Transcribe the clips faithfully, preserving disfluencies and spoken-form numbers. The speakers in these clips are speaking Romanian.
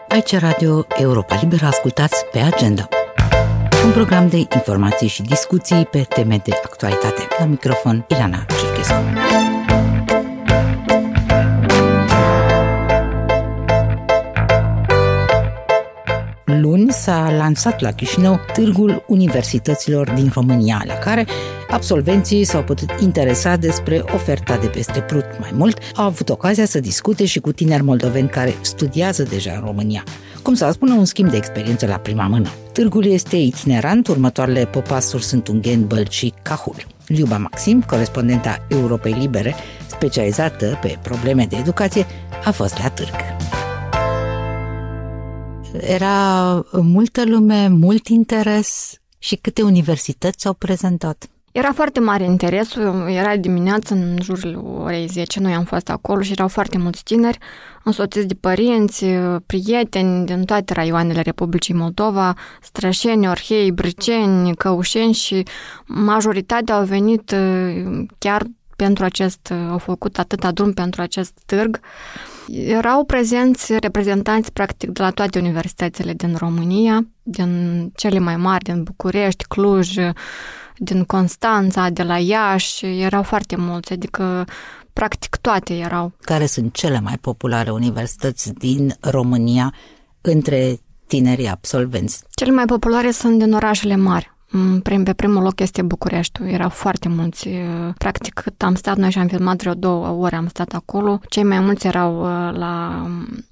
Aici Radio Europa Liberă, ascultați Pe Agenda, un program de informații și discuții pe teme de actualitate. La microfon, Ilana Cerchescu. Luni s-a lansat la Chișinău Târgul Universităților din România, la care absolvenții s-au putut interesa despre oferta de peste Prut. Mai mult, au avut ocazia să discute și cu tineri moldoveni care studiază deja în România. Cum să spună, un schimb de experiență la prima mână. Târgul este itinerant, următoarele popasuri sunt Ungheni, Bălți și Cahul. Liuba Maxim, corespondenta Europei Libere, specializată pe probleme de educație, a fost la târg. Era multă lume, mult interes și câte universități s-au prezentat? Era foarte mare interesul, era dimineața în jurul orei zece, noi am fost acolo și erau foarte mulți tineri, însoțiți de părinți, prieteni din toate raioanele Republicii Moldova, Strășeni, Orhei, Brăceni, Căușeni și majoritatea au venit chiar pentru acest, au făcut atâta drum pentru acest târg. Erau prezenți reprezentanți practic de la toate universitățile din România, din cele mai mari, din București, Cluj, din Constanța, de la Iași, erau foarte mulți, adică practic toate erau. Care sunt cele mai populare universități din România între tinerii absolvenți? Cele mai populare sunt din orașele mari. Pe primul loc este Bucureștiul. Erau foarte mulți. Practic, cât am stat noi și am filmat vreo două ore, am stat acolo. Cei mai mulți erau la,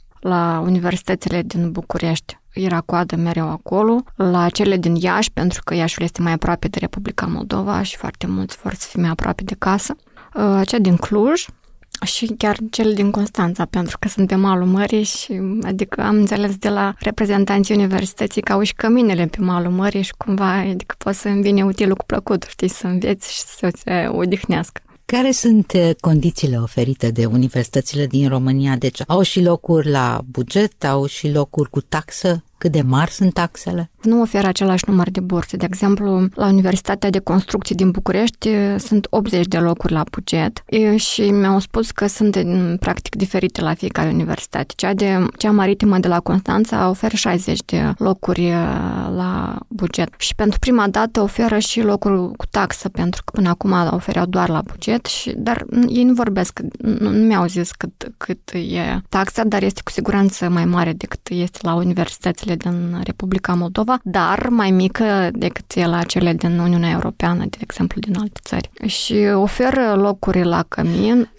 la universitățile din București. Era coadă mereu acolo. La cele din Iași, pentru că Iașiul este mai aproape de Republica Moldova și foarte mulți vor să fie mai aproape de casă. Cea din Cluj și chiar cele din Constanța, pentru că sunt pe malul mării și adică am înțeles de la reprezentanții universității că au și căminele pe malul mării și cumva adică poți să îmbine utilul cu plăcutul, știi, să înveți și să se odihnească. Care sunt condițiile oferite de universitățile din România? Deci au și locuri la buget, au și locuri cu taxă? Cât de mari sunt taxele? Nu oferă același număr de burse. De exemplu, la Universitatea de Construcții din București sunt optzeci de locuri la buget și mi-au spus că sunt practic diferite la fiecare universitate. Cea, de, cea maritimă de la Constanța oferă șaizeci de locuri la buget și pentru prima dată oferă și locuri cu taxă, pentru că până acum ofereau doar la buget, și, dar ei nu vorbesc, nu, nu mi-au zis cât, cât e taxa, dar este cu siguranță mai mare decât este la universitățile din Republica Moldova, dar mai mică decât e la cele din Uniunea Europeană, de exemplu, din alte țări. Și oferă locuri la cămin,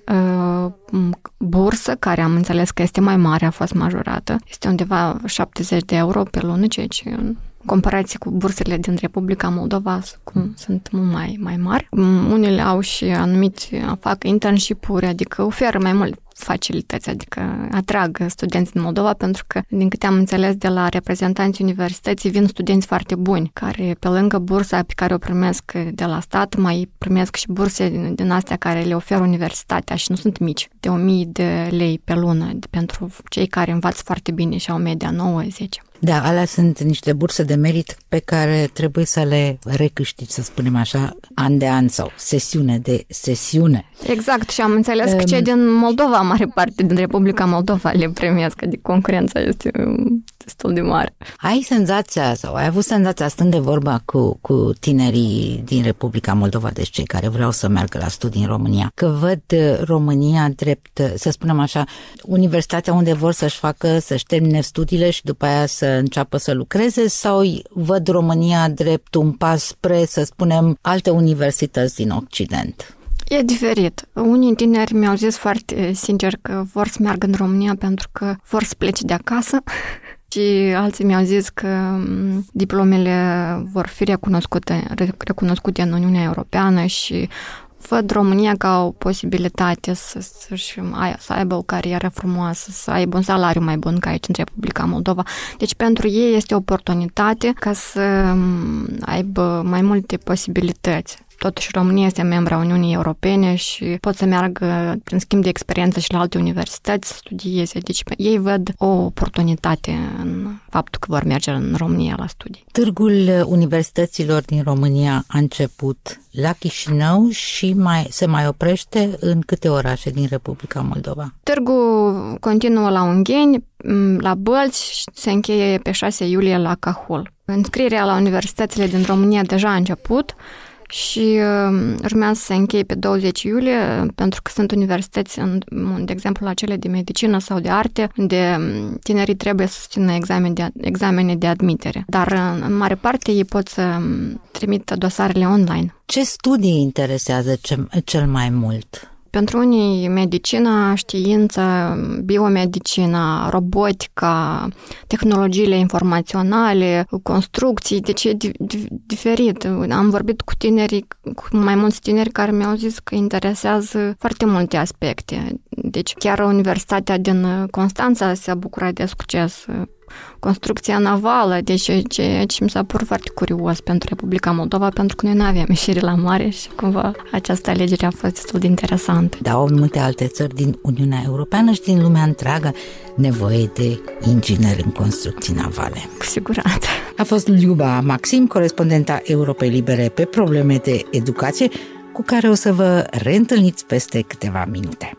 bursă, care am înțeles că este mai mare, a fost majorată. Este undeva șaptezeci de euro pe lună, ceea ce în comparație cu bursele din Republica Moldova sunt mult mai, mai mari. Unele au și anumiți, fac internship-uri, adică oferă mai mult facilități, adică atrag studenți din Moldova, pentru că, din câte am înțeles de la reprezentanții universității, vin studenți foarte buni, care pe lângă bursa pe care o primesc de la stat, mai primesc și burse din, din astea care le oferă universitatea și nu sunt mici, de o mie de lei pe lună, pentru cei care învață foarte bine și au media nouă zece. Da, alea sunt niște burse de merit pe care trebuie să le recâștigi, să spunem așa, an de an sau sesiune de sesiune. Exact, și am înțeles um, că cei din Moldova, mare parte din Republica Moldova le primesc, adică concurența este destul de mare. Ai senzația sau ai avut senzația, stând de vorba cu, cu tinerii din Republica Moldova, deci cei care vreau să meargă la studii în România, că văd România drept, să spunem așa, universitatea unde vor să-și facă, să-și termine studiile și după aia să înceapă să lucreze, sau văd România drept un pas spre, să spunem, alte universități din Occident? E diferit. Unii tineri mi-au zis foarte sincer că vor să meargă în România pentru că vor să plece de acasă și alții mi-au zis că diplomele vor fi recunoscute, recunoscute în Uniunea Europeană și văd România ca o posibilitate să, să-și, să aibă o carieră frumoasă, să aibă un salariu mai bun ca aici în Republica Moldova. Deci pentru ei este o oportunitate ca să aibă mai multe posibilități. totuși România este membra Uniunii Europene și pot să meargă prin schimb de experiență și la alte universități să studieze. Deci ei văd o oportunitate în faptul că vor merge în România la studii. Târgul universităților din România a început la Chișinău și mai, se mai oprește în câte orașe din Republica Moldova? Târgul continuă la Ungheni, la Bălți și se încheie pe șase iulie la Cahul. Înscrierea la universitățile din România deja a început și urmează să se încheie pe douăzeci iulie, pentru că sunt universități, de exemplu, la cele de medicină sau de arte, unde tinerii trebuie să susțină examene de, examene de admitere. Dar, în mare parte, ei pot să trimită dosarele online. Ce studii interesează cel mai mult? Pentru unii, medicina, știință, biomedicina, robotica, tehnologiile informaționale, construcții, deci e diferit. Am vorbit cu tineri, cu mai mulți tineri care mi-au zis că interesează foarte multe aspecte. Deci chiar Universitatea din Constanța se bucură de succes. Construcția navală, deci ceea ce mi s-a părut foarte curios pentru Republica Moldova, pentru că noi nu aveam ieșire la mare și cumva această alegere a fost destul de interesantă. Da, au multe alte țări din Uniunea Europeană și din lumea întreagă nevoie de ingineri în construcții navale. Cu siguranță. A fost Liuba Maxim, corespondenta Europei Libere pe probleme de educație, cu care o să vă reîntâlniți peste câteva minute.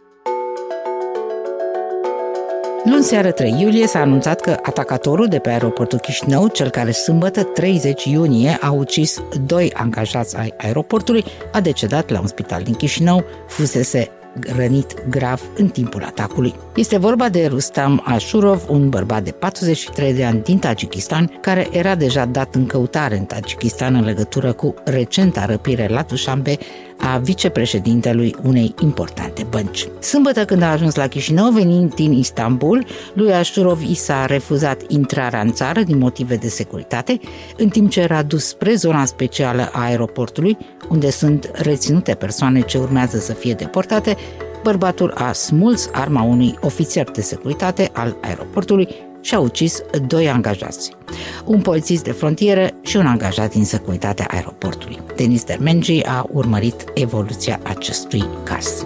Luni seară trei iulie s-a anunțat că atacatorul de pe aeroportul Chișinău, cel care sâmbătă treizeci iunie a ucis doi angajați ai aeroportului, a decedat la un spital din Chișinău, fusese rănit grav în timpul atacului. Este vorba de Rustam Ashurov, un bărbat de patruzeci și trei de ani din Tajikistan, care era deja dat în căutare în Tajikistan în legătură cu recenta răpire la Dușanbe a vicepreședintelui unei importante bănci. Sâmbătă, când a ajuns la Chișinău, venind din Istanbul, lui Ashurov i s-a refuzat intrarea în țară din motive de securitate, în timp ce era dus spre zona specială a aeroportului, unde sunt reținute persoane ce urmează să fie deportate. Bărbatul a smuls arma unui ofițer de securitate al aeroportului și a ucis doi angajați, un polițist de frontieră și un angajat din securitatea aeroportului. Denis Dermengi a urmărit evoluția acestui caz.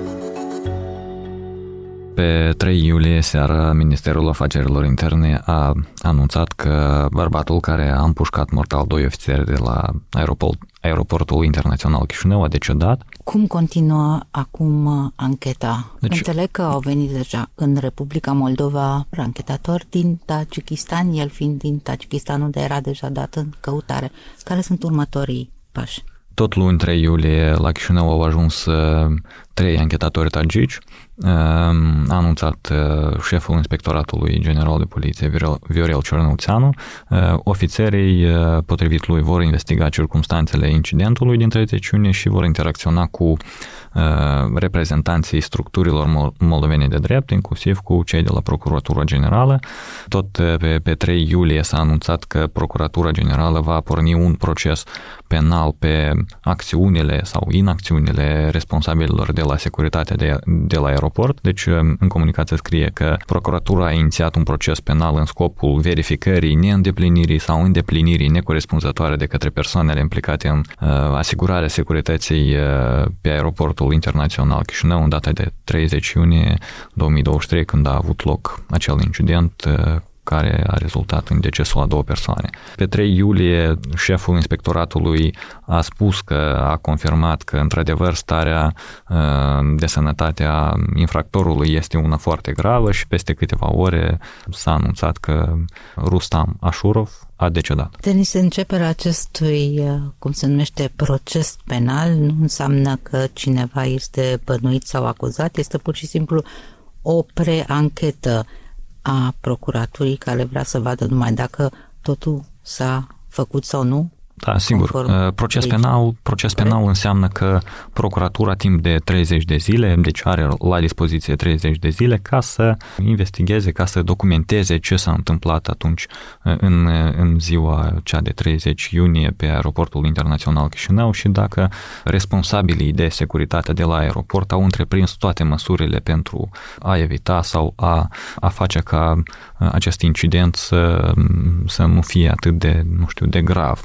Pe trei iulie seara, Ministerul Afacerilor Interne a anunțat că bărbatul care a împușcat mortal doi ofițeri de la aeroport, aeroportul internațional Chișinău a decedat. Cum continuă acum ancheta? Deci, înțeleg că au venit deja în Republica Moldova anchetatori din Tajikistan, el fiind din Tajikistan, unde era deja dat în căutare. Care sunt următorii pași? Tot luni trei iulie la Chișinău au ajuns trei anchetatori tagici. A anunțat șeful Inspectoratului General de Poliție Viorel Cernăuțeanu. Ofițerii, potrivit lui, vor investiga circumstanțele incidentului din treizeci iunie și vor interacționa cu reprezentanții structurilor moldovene de drept, inclusiv cu cei de la Procuratura Generală. Tot pe, pe trei iulie s-a anunțat că Procuratura Generală va porni un proces penal pe acțiunile sau inacțiunile responsabililor de la securitatea de, de la aeroport. Deci, în comunicație scrie că Procuratura a inițiat un proces penal în scopul verificării neîndeplinirii sau îndeplinirii necorespunzătoare de către persoanele implicate în uh, asigurarea securității uh, pe aeroportul internațional Chișinău în data de treizeci iunie două mii douăzeci și trei, când a avut loc acel incident uh, care a rezultat în decesul a două persoane. Pe trei iulie, șeful inspectoratului a spus că a confirmat că, într-adevăr, starea de sănătate a infractorului este una foarte gravă și peste câteva ore s-a anunțat că Rustam Ashurov a decedat. Denis, începerea acestui, cum se numește, proces penal nu înseamnă că cineva este bănuit sau acuzat, este pur și simplu o preanchetă a procuraturii care vrea să vadă numai dacă totul s-a făcut sau nu? Da, sigur. Proces penal, proces penal înseamnă că procuratura timp de treizeci de zile, deci are la dispoziție treizeci de zile ca să investigheze, ca să documenteze ce s-a întâmplat atunci în, în ziua cea de treizeci iunie pe aeroportul internațional Chișinău și dacă responsabilii de securitate de la aeroport au întreprins toate măsurile pentru a evita sau a, a face ca acest incident să, să nu fie atât de, nu știu, de grav. Până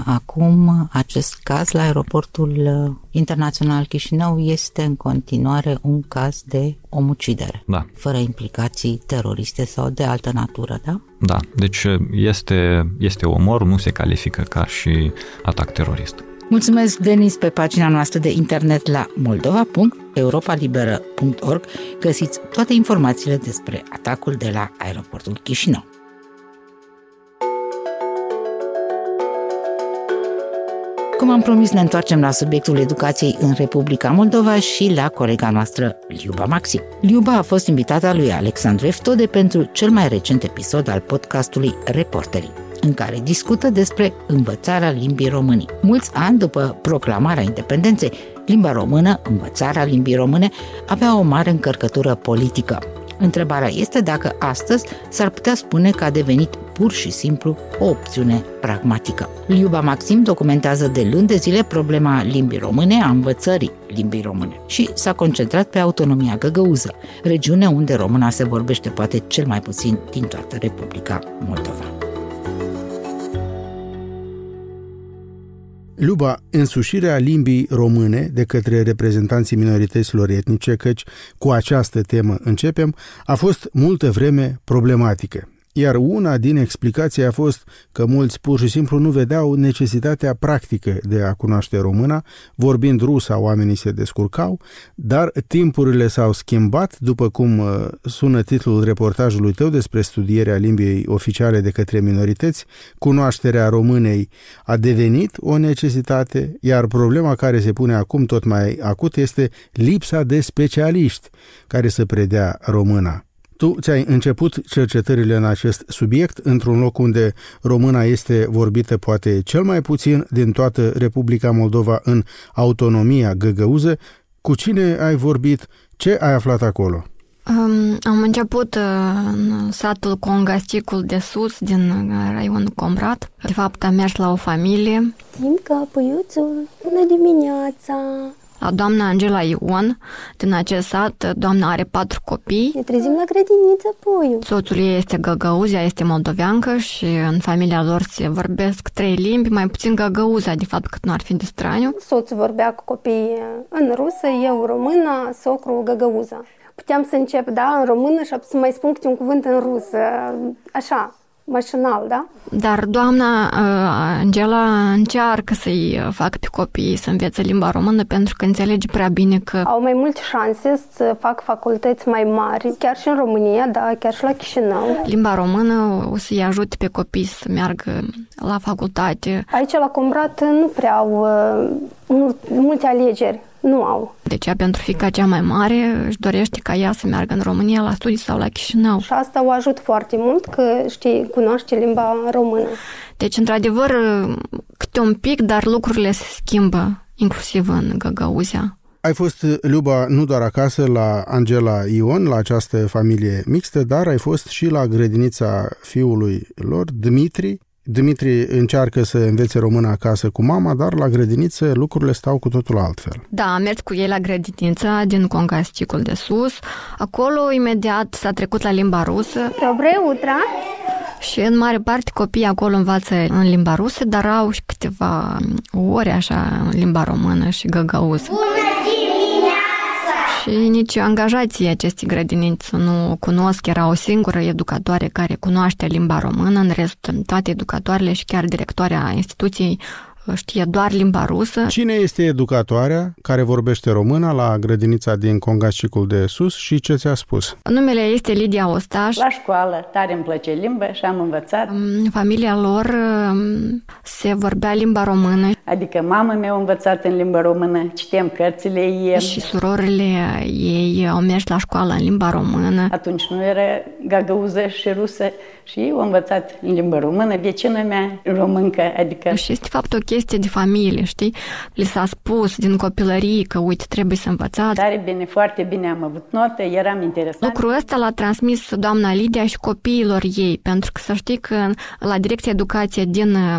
acum acest caz la aeroportul internațional Chișinău este în continuare un caz de omucidere, da, fără implicații teroriste sau de altă natură, da? Da, deci este, este omor, nu se califică ca și atac terorist. Mulțumesc, Denis. Pe pagina noastră de internet la moldova punct europa liberă punct org găsiți toate informațiile despre atacul de la aeroportul Chișinău. Cum am promis, ne întoarcem la subiectul educației în Republica Moldova și la colega noastră, Liuba Maxim. Liuba a fost invitata lui Alexandru Eftode pentru cel mai recent episod al podcastului Reporterii, în care discută despre învățarea limbii române. Mulți ani după proclamarea independenței, limba română, învățarea limbii române, avea o mare încărcătură politică. Întrebarea este dacă astăzi s-ar putea spune că a devenit pur și simplu o opțiune pragmatică. Liuba Maxim documentează de luni de zile problema limbii române, a învățării limbii române și s-a concentrat pe autonomia găgăuză, regiune unde româna se vorbește poate cel mai puțin din toată Republica Moldova. Liuba, însușirea limbii române de către reprezentanții minorităților etnice, căci cu această temă începem, a fost multă vreme problematică. Iar una din explicații a fost că mulți pur și simplu nu vedeau necesitatea practică de a cunoaște româna, vorbind rusa oamenii se descurcau, dar timpurile s-au schimbat, după cum sună titlul reportajului tău despre studierea limbii oficiale de către minorități, cunoașterea românei a devenit o necesitate, iar problema care se pune acum tot mai acut este lipsa de specialiști care să predea româna. Tu ți-ai început cercetările în acest subiect într-un loc unde româna este vorbită poate cel mai puțin din toată Republica Moldova în autonomia găgăuză. Cu cine ai vorbit? Ce ai aflat acolo? Um, am început uh, în satul Congasticul de Sus, din raionul Comrat. De fapt, am mers la o familie. Timca, păiuțul, bună dimineața! La doamna Angela Ion, din acest sat, doamna are patru copii. Ne trezim la grădiniță, puiu. Soțul ei este găgăuz, ea este moldoveancă și în familia lor se vorbesc trei limbi, mai puțin găgăuza, de fapt, cât nu ar fi de straniu. Soțul vorbea cu copiii în rusă, eu română, socru găgăuza. Puteam să încep, da, în română și să mai spun câte un cuvânt în rusă, așa, mașinal, da? Dar doamna uh, Angela încearcă să-i facă pe copii să învețe limba română pentru că înțelege prea bine că au mai multe șanse să fac facultăți mai mari, chiar și în România, da, chiar și la Chișinău. Limba română o să-i ajute pe copii să meargă la facultate. Aici la Comrat nu prea au uh, multe alegeri. Nu au. Deci, pentru fiica cea mai mare își dorește ca ea să meargă în România la studii sau la Chișinău. Și asta o ajută foarte mult, că știi, cunoaște limba română. Deci, într-adevăr, câte un pic, dar lucrurile se schimbă, inclusiv în Găgăuzia. Ai fost, Liuba, nu doar acasă la Angela Ion, la această familie mixtă, dar ai fost și la grădinița fiului lor, Dmitri. Dmitri încearcă să învețe română acasă cu mama, dar la grădiniță lucrurile stau cu totul altfel. Da, am mers cu ei la grădinița din Congasticul de Sus. Acolo, imediat, s-a trecut la limba rusă. Dobre utra! Și în mare parte copiii acolo învață în limba rusă, dar au și câteva ore așa în limba română și găgăuză. Și nici angajații acestei grădinițe nu cunosc, era o singură educatoare care cunoaște limba română, în rest toate educatoarele și chiar directoarea instituției știe doar limba rusă. Cine este educatoarea care vorbește română la grădinița din Congasticul de Sus și ce ți-a spus? Numele este Lidia Ostaș. La școală tare îmi place limba și am învățat. În familia lor se vorbea limba română. Adică mama mea a învățat în limba română, citem cărțile ei. Și surorile ei au mers la școală în limba română. Atunci nu era găgăuză și rusă și eu am învățat în limba română, vecina mea româncă, adică... Și este fapt o chestie de familie, știi? Li s-a spus din copilărie că, uite, trebuie să învățați. Tare bine, foarte bine am avut notă, eram interesat. Lucrul ăsta l-a transmis doamna Lidia și copiilor ei, pentru că să știi că la Direcția Educație din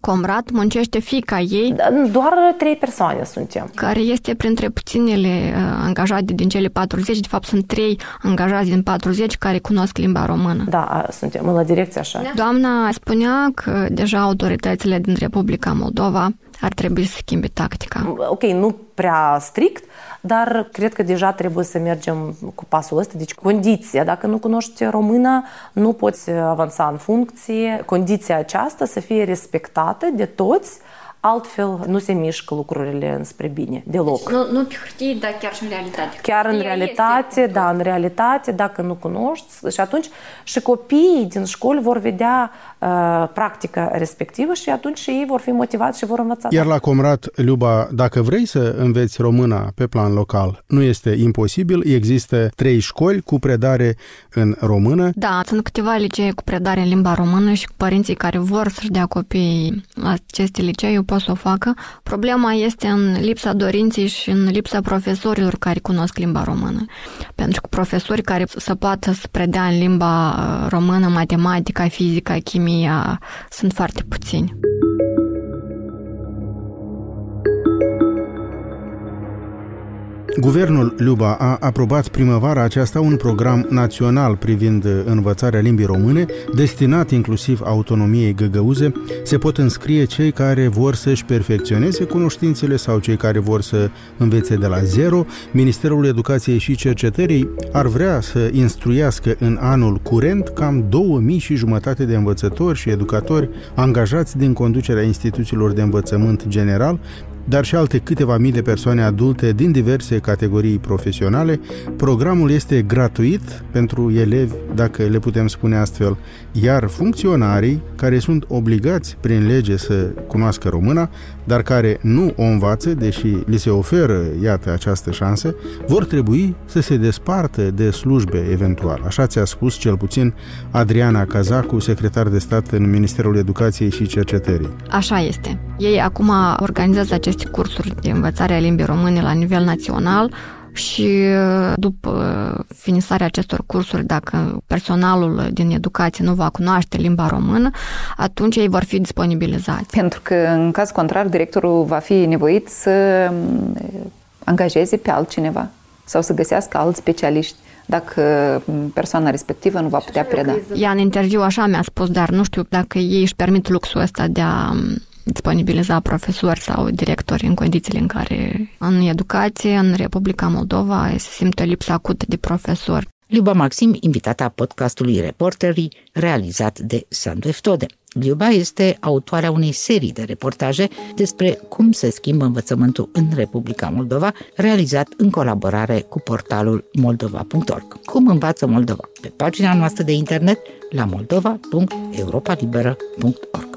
Comrat muncește fiica ei. Doar trei persoane suntem. Care este printre puținele angajate din cele patruzeci. De fapt, sunt trei angajați din patruzeci care cunosc limba română. Da, suntem la direcție așa. Da. Doamna spunea că deja autoritățile din Republica Moldova ar trebui să schimbe tactica. Ok, nu prea strict, dar cred că deja trebuie să mergem cu pasul ăsta. Deci condiția, dacă nu cunoști română, nu poți avansa în funcție. Condiția aceasta să fie respectată de toți, altfel nu se mișcă lucrurile înspre bine, deloc. Nu, nu pe hârtie, dar chiar și în realitate. Chiar în realitate, da, în realitate, dacă nu cunoști. Și atunci și copiii din școli vor vedea uh, practica respectivă și atunci și ei vor fi motivați și vor învăța. Iar la Comrat, Luba, dacă vrei să înveți româna pe plan local, nu este imposibil. Există trei școli cu predare în română. Da, sunt câteva licee cu predare în limba română și părinții care vor să-și dea copiii la aceste licee pot să o facă. Problema este în lipsa dorinței și în lipsa profesorilor care cunosc limba română. Pentru că profesori care să poată să predea în limba română matematica, fizica, chimia sunt foarte puțini. Guvernul Luba a aprobat primăvara aceasta un program național privind învățarea limbii române, destinat inclusiv autonomiei găgăuze. Se pot înscrie cei care vor să-și perfecționeze cunoștințele sau cei care vor să învețe de la zero. Ministerul Educației și Cercetării ar vrea să instruiască în anul curent cam două mii și jumătate de învățători și educatori angajați din conducerea instituțiilor de învățământ general, dar și alte câteva mii de persoane adulte din diverse categorii profesionale. Programul este gratuit pentru elevi, dacă le putem spune astfel, iar funcționarii care sunt obligați prin lege să cunoască româna, dar care nu o învață, deși li se oferă, iată, această șansă, vor trebui să se despartă de slujbe eventual. Așa ți-a spus cel puțin Adriana Cazacu, secretar de stat în Ministerul Educației și Cercetării. Așa este. Ei acum organizează aceste cursuri de învățare a limbii române la nivel național și după finisarea acestor cursuri, dacă personalul din educație nu va cunoaște limba română, atunci ei vor fi disponibilizați. Pentru că, în caz contrar, directorul va fi nevoit să angajeze pe altcineva sau să găsească alți specialiști dacă persoana respectivă nu va putea preda. Ea în interviu așa mi-a spus, dar nu știu dacă ei își permit luxul ăsta de a disponibiliza profesori sau directori în condițiile în care în educație, în Republica Moldova, se simte lipsa acută de profesori. Liuba Maxim, invitata podcastului Reporterii, realizat de Sandu Eftode. Liuba este autoarea unei serii de reportaje despre cum se schimbă învățământul în Republica Moldova, realizat în colaborare cu portalul moldova punct org. Cum învață Moldova? Pe pagina noastră de internet la moldova punct europa liberă punct org.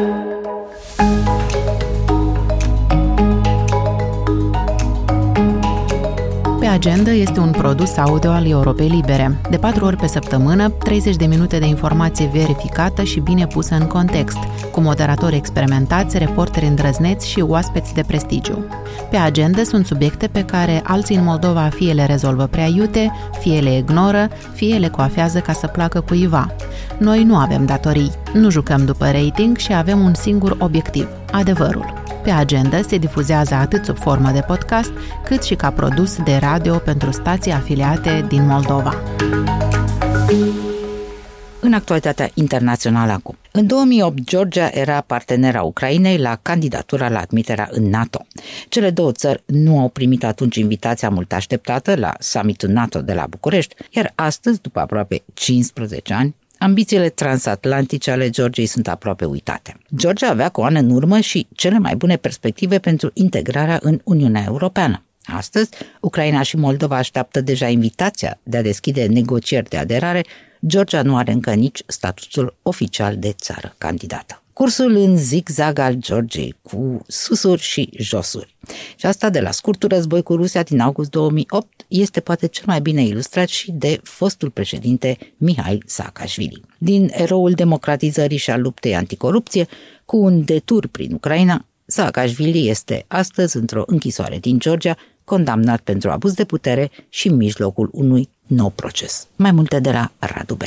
Pe Agenda este un produs audio al Europei Libere. De patru ori pe săptămână, treizeci de minute de informație verificată și bine pusă în context, cu moderatori experimentați, reporteri îndrăzneți și oaspeți de prestigiu. Pe Agenda sunt subiecte pe care alții în Moldova fie le rezolvă prea iute, fie le ignoră, fie le coafează ca să placă cuiva. Noi nu avem datorii, nu jucăm după rating și avem un singur obiectiv, adevărul. Pe Agenda se difuzează atât sub formă de podcast, cât și ca produs de radio pentru stații afiliate din Moldova. În actualitatea internațională acum. În două mii opt, Georgia era partenera Ucrainei la candidatura la admiterea în NATO. Cele două țări nu au primit atunci invitația mult așteptată la summitul NATO de la București, iar astăzi, după aproape cincisprezece ani, ambițiile transatlantice ale Georgiei sunt aproape uitate. Georgia avea cu ani în urmă și cele mai bune perspective pentru integrarea în Uniunea Europeană. Astăzi, Ucraina și Moldova așteaptă deja invitația de a deschide negocieri de aderare. Georgia nu are încă nici statusul oficial de țară candidată. Cursul în zigzag al Georgiei, cu susuri și josuri. Și asta de la scurtul război cu Rusia din august două mii opt este poate cel mai bine ilustrat și de fostul președinte Mihail Saakashvili. Din eroul democratizării și al luptei anticorupție, cu un detur prin Ucraina, Saakashvili este astăzi într-o închisoare din Georgia, condamnat pentru abuz de putere și în mijlocul unui nou proces. Mai multe de la Radu Benea.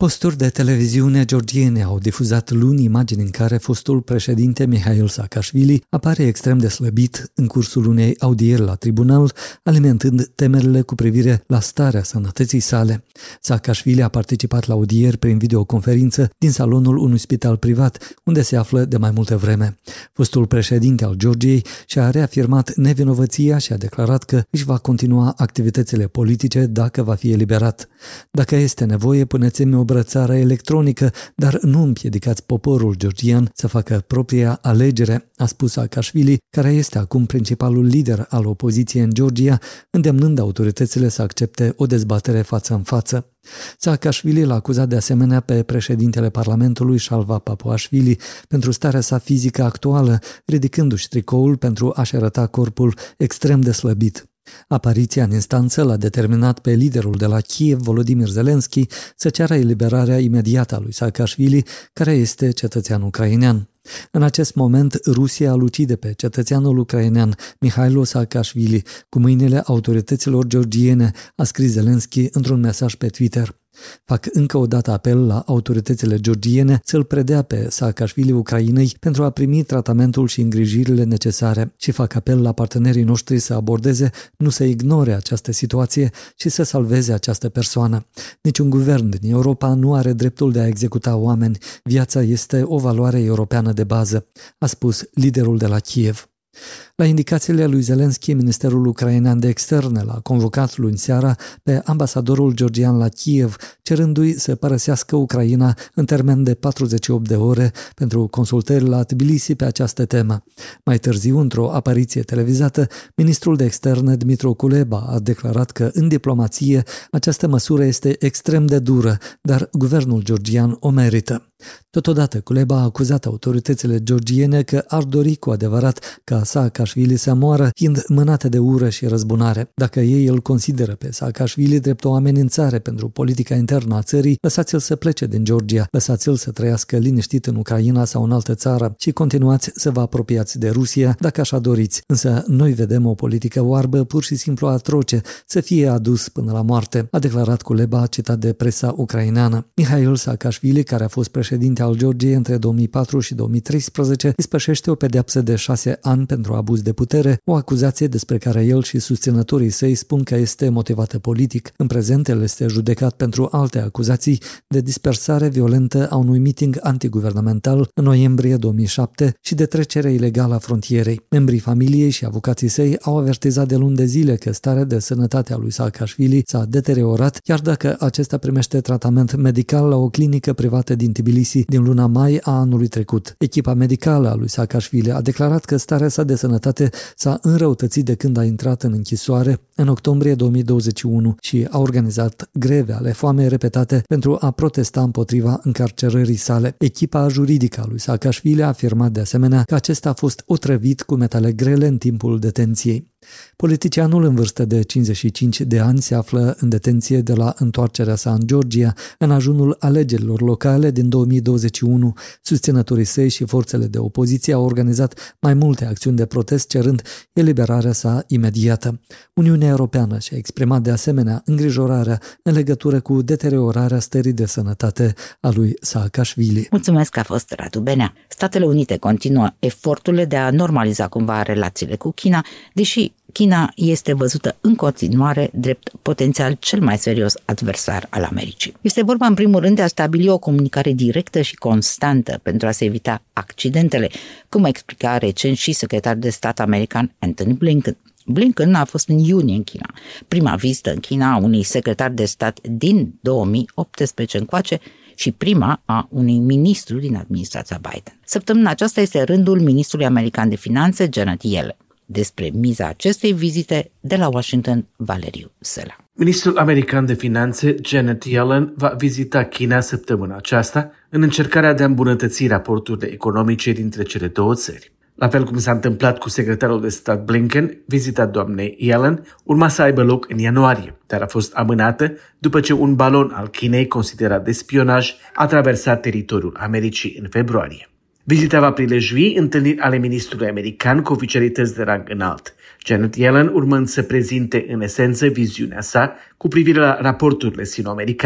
Posturi de televiziune georgiene au difuzat luni imagini în care fostul președinte Mihail Saakashvili apare extrem de slăbit în cursul unei audieri la tribunal, alimentând temerile cu privire la starea sănătății sale. Saakashvili a participat la audieri prin videoconferință din salonul unui spital privat, unde se află de mai multă vreme. Fostul președinte al Georgiei și-a reafirmat nevinovăția și a declarat că își va continua activitățile politice dacă va fi eliberat. Dacă este nevoie, puneți-mi o brățară electronică, dar nu împiedicați poporul georgian să facă propria alegere, a spus Saakashvili, care este acum principalul lider al opoziției în Georgia, îndemnând autoritățile să accepte o dezbatere față în față. Saakashvili l-a acuzat de asemenea pe președintele Parlamentului Shalva Papuashvili pentru starea sa fizică actuală, ridicându-și tricoul pentru a-și arăta corpul extrem de slăbit. Apariția în instanță l-a determinat pe liderul de la Kiev, Volodymyr Zelensky, să ceară eliberarea imediată a lui Saakashvili, care este cetățean ucrainean. În acest moment, Rusia îl ucide pe cetățeanul ucrainean Mihailo Saakashvili cu mâinile autorităților georgiene, a scris Zelensky într-un mesaj pe Twitter. Fac încă o dată apel la autoritățile georgiene să-l predea pe Saakashvili Ucrainei pentru a primi tratamentul și îngrijirile necesare și fac apel la partenerii noștri să abordeze, nu să ignore această situație și să salveze această persoană. Niciun guvern din Europa nu are dreptul de a executa oameni. Viața este o valoare europeană de bază, a spus liderul de la Kiev. La indicațiile lui Zelensky, Ministerul Ucrainean de Externe l-a convocat luni seara pe ambasadorul georgian la Kiev, cerându-i să părăsească Ucraina în termen de patruzeci și opt de ore pentru consultări la Tbilisi pe această temă. Mai târziu, într-o apariție televizată, ministrul de Externe Dmytro Kuleba a declarat că în diplomație această măsură este extrem de dură, dar guvernul georgian o merită. Totodată, Kuleba a acuzat autoritățile georgiene că ar dori cu adevărat ca Saakashvili să moară, fiind mânate de ură și răzbunare. Dacă ei îl consideră pe Saakashvili drept o amenințare pentru politica internă a țării, lăsați-l să plece din Georgia, lăsați-l să trăiască liniștit în Ucraina sau în altă țară și continuați să vă apropiați de Rusia dacă așa doriți. Însă noi vedem o politică oarbă, pur și simplu atroce, să fie adus până la moarte, a declarat Kuleba, citat de presa ucraineană. Mihail Saakashvili, care a fost președinte al Georgiei între două mii patru și două mii treisprezece, ispășește o pedeapsă de șase ani pentru abuz de putere, o acuzație despre care el și susținătorii săi spun că este motivată politic. În prezent, el este judecat pentru alte acuzații de dispersare violentă a unui meeting antiguvernamental în noiembrie două mii șapte și de trecere ilegală a frontierei. Membrii familiei și avocații săi au avertizat de luni de zile că starea de sănătate a lui Saakashvili s-a deteriorat, chiar dacă acesta primește tratament medical la o clinică privată din Tbilisi din luna mai a anului trecut. Echipa medicală a lui Saakashvili a declarat că starea sa de sănătate s-a înrăutățit de când a intrat în închisoare în octombrie două mii douăzeci și unu și a organizat greve ale foamei repetate pentru a protesta împotriva încarcerării sale. Echipa juridică a lui Saakashvili a afirmat de asemenea că acesta a fost otrăvit cu metale grele în timpul detenției. Politicianul în vârstă de cincizeci și cinci de ani se află în detenție de la întoarcerea sa în Georgia, în ajunul alegerilor locale din două mii douăzeci și unu. Susținătorii săi și forțele de opoziție au organizat mai multe acțiuni de protest cerând eliberarea sa imediată. Uniunea Europeană și-a exprimat de asemenea îngrijorarea în legătură cu deteriorarea stării de sănătate a lui Saakashvili. Mulțumesc că a fost Radu Benea. Statele Unite continuă eforturile de a normaliza cumva relațiile cu China, deși China este văzută în continuare drept potențial cel mai serios adversar al Americii. Este vorba în primul rând de a stabili o comunicare directă și constantă pentru a se evita accidentele, cum explica recent și secretarul de stat american Antony Blinken. Blinken a fost în iunie în China, prima vizită în China a unui secretar de stat din două mii optsprezece încoace și prima a unui ministru din administrația Biden. Săptămâna aceasta este rândul ministrului american de finanțe, Janet Yellen. Despre miza acestei vizite de la Washington, Valeriu Sela. Ministrul american de finanțe, Janet Yellen, va vizita China săptămâna aceasta în încercarea de a îmbunătăți raporturile economice dintre cele două țări. La fel cum s-a întâmplat cu secretarul de stat Blinken, vizita doamnei Yellen urma să aibă loc în ianuarie, dar a fost amânată după ce un balon al Chinei considerat de spionaj a traversat teritoriul Americii în februarie. Vizita va prilejui întâlniri ale ministrului american cu oficialități de rang înalt, Janet Yellen urmând să prezinte în esență viziunea sa cu privire la raporturile sino-americane,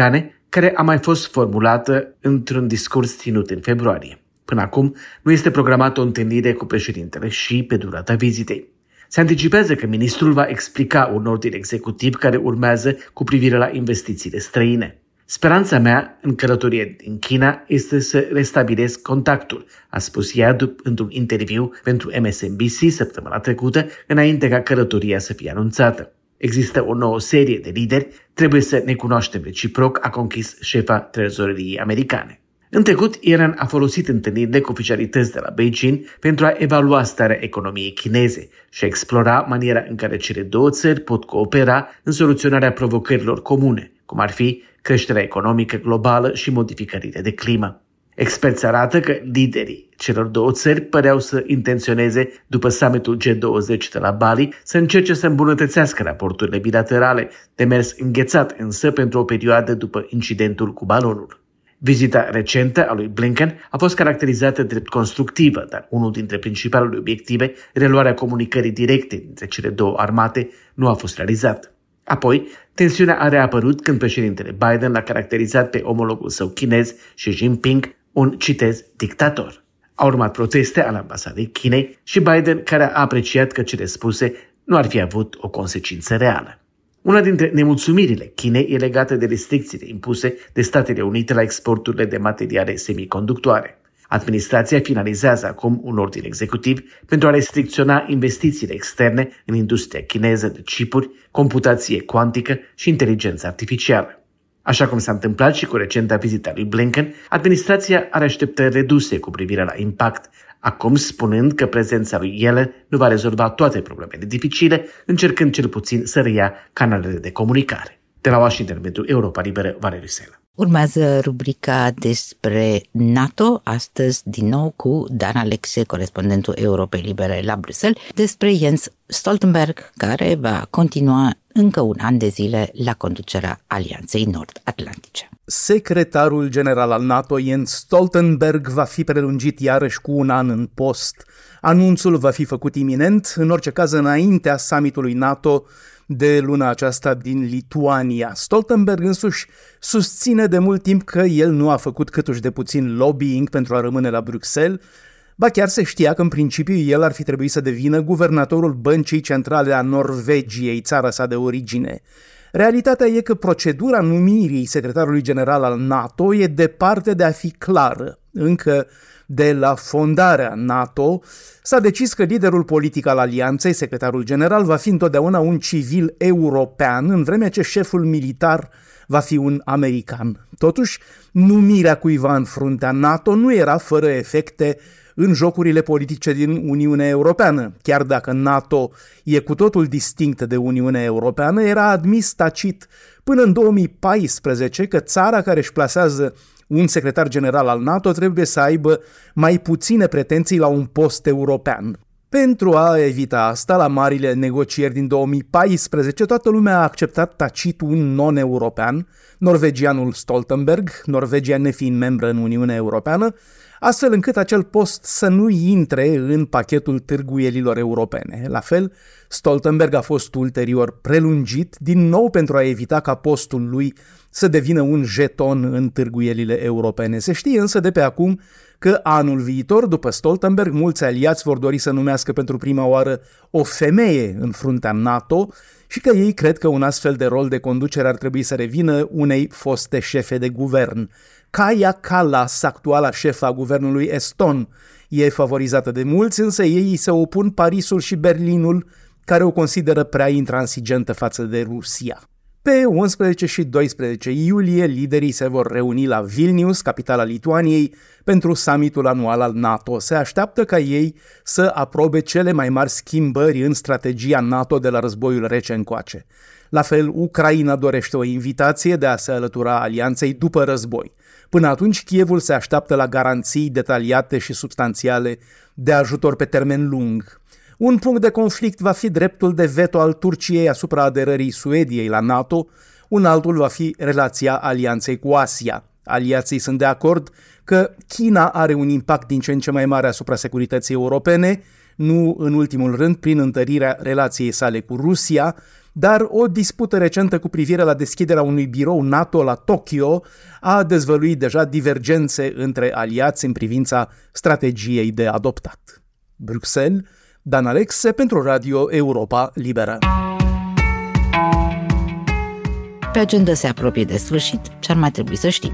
care a mai fost formulată într-un discurs ținut în februarie. Până acum, nu este programată o întâlnire cu președintele Xi pe durata vizitei. Se anticipează că ministrul va explica un ordin executiv care urmează cu privire la investițiile străine. Speranța mea în călătorie din China este să restabilesc contactul, a spus ea într-un interviu pentru M S N B C săptămâna trecută, înainte ca călătoria să fie anunțată. Există o nouă serie de lideri, trebuie să ne cunoaștem reciproc, a conchis șefa trezoreriei americane. În trecut, Iran a folosit întâlnirile cu oficialități de la Beijing pentru a evalua starea economiei chineze și a explora maniera în care cele două țări pot coopera în soluționarea provocărilor comune, cum ar fi creșterea economică globală și modificările de climă. Experți arată că liderii celor două țări păreau să intenționeze, după summitul G douăzeci de la Bali, să încerce să îmbunătățească raporturile bilaterale, demers înghețat însă pentru o perioadă după incidentul cu balonul. Vizita recentă a lui Blinken a fost caracterizată drept constructivă, dar unul dintre principalele obiective, reluarea comunicării directe dintre cele două armate, nu a fost realizat. Apoi, tensiunea a reapărut când președintele Biden l-a caracterizat pe omologul său chinez, Xi Jinping, un, citez, dictator. Au urmat proteste ale ambasadei Chinei și Biden, care a apreciat că cele spuse nu ar fi avut o consecință reală. Una dintre nemulțumirile Chinei e legată de restricțiile impuse de Statele Unite la exporturile de materiale semiconductoare. Administrația finalizează acum un ordin executiv pentru a restricționa investițiile externe în industria chineză de chipuri, computație cuantică și inteligență artificială. Așa cum s-a întâmplat și cu recenta vizită a lui Blinken, administrația are așteptări reduse cu privire la impact, acum spunând că prezența lui Yellen nu va rezolva toate problemele dificile, încercând cel puțin să reia canalele de comunicare. De la Washington pentru Europa Liberă, Valeriu Sela. Urmează rubrica despre NATO, astăzi din nou cu Dan Alexe, corespondentul Europei Libere la Bruxelles, despre Jens Stoltenberg, care va continua încă un an de zile la conducerea Alianței Nord-Atlantice. Secretarul general al NATO, Jens Stoltenberg, va fi prelungit iarăși cu un an în post. Anunțul va fi făcut iminent, în orice caz înaintea summitului NATO de luna aceasta din Lituania. Stoltenberg însuși susține de mult timp că el nu a făcut câtuși de puțin lobbying pentru a rămâne la Bruxelles, ba chiar se știa că în principiu el ar fi trebuit să devină guvernatorul Băncii Centrale a Norvegiei, țara sa de origine. Realitatea e că procedura numirii secretarului general al NATO e departe de a fi clară. Încă de la fondarea NATO s-a decis că liderul politic al alianței, secretarul general, va fi întotdeauna un civil european, în vreme ce șeful militar va fi un american. Totuși, numirea cuiva în fruntea NATO nu era fără efecte în jocurile politice din Uniunea Europeană. Chiar dacă NATO e cu totul distinctă de Uniunea Europeană, era admis tacit până în două mii paisprezece că țara care își plasează un secretar general al NATO trebuie să aibă mai puține pretenții la un post european. Pentru a evita asta, la marile negocieri din două mii paisprezece, toată lumea a acceptat tacit un non-european, norvegianul Stoltenberg, Norvegia nefiind membră în Uniunea Europeană, astfel încât acel post să nu intre în pachetul târguielilor europene. La fel, Stoltenberg a fost ulterior prelungit, din nou pentru a evita ca postul lui să devină un jeton în târguielile europene. Se știe însă de pe acum că anul viitor, după Stoltenberg, mulți aliați vor dori să numească pentru prima oară o femeie în fruntea NATO și că ei cred că un astfel de rol de conducere ar trebui să revină unei foste șefe de guvern. Kaja Kallas, actuala șefa a guvernului eston, e favorizată de mulți, însă ei se opun Parisul și Berlinul, care o consideră prea intransigentă față de Rusia. Pe unsprezece și doisprezece iulie, liderii se vor reuni la Vilnius, capitala Lituaniei, pentru summitul anual al NATO. Se așteaptă ca ei să aprobe cele mai mari schimbări în strategia NATO de la războiul rece încoace. La fel, Ucraina dorește o invitație de a se alătura alianței după război. Până atunci, Kievul se așteaptă la garanții detaliate și substanțiale de ajutor pe termen lung. Un punct de conflict va fi dreptul de veto al Turciei asupra aderării Suediei la NATO, un altul va fi relația alianței cu Asia. Aliații sunt de acord că China are un impact din ce în ce mai mare asupra securității europene, nu în ultimul rând prin întărirea relației sale cu Rusia, dar o dispută recentă cu privire la deschiderea unui birou NATO la Tokyo a dezvăluit deja divergențe între aliați în privința strategiei de adoptat. Bruxelles, Dan Alexe pentru Radio Europa Liberă. Pe agenda se apropie de sfârșit ce ar mai trebui să știm.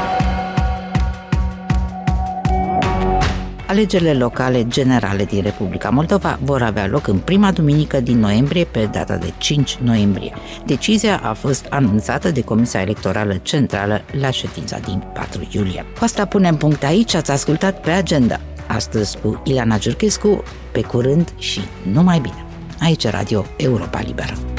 Alegerile locale generale din Republica Moldova vor avea loc în prima duminică din noiembrie, pe data de cinci noiembrie. Decizia a fost anunțată de Comisia Electorală Centrală la ședința din patru iulie. Cu asta punem punct aici, ați ascultat Pe Agenda. Astăzi cu Ileana Giurchescu, pe curând și numai bine. Aici Radio Europa Liberă.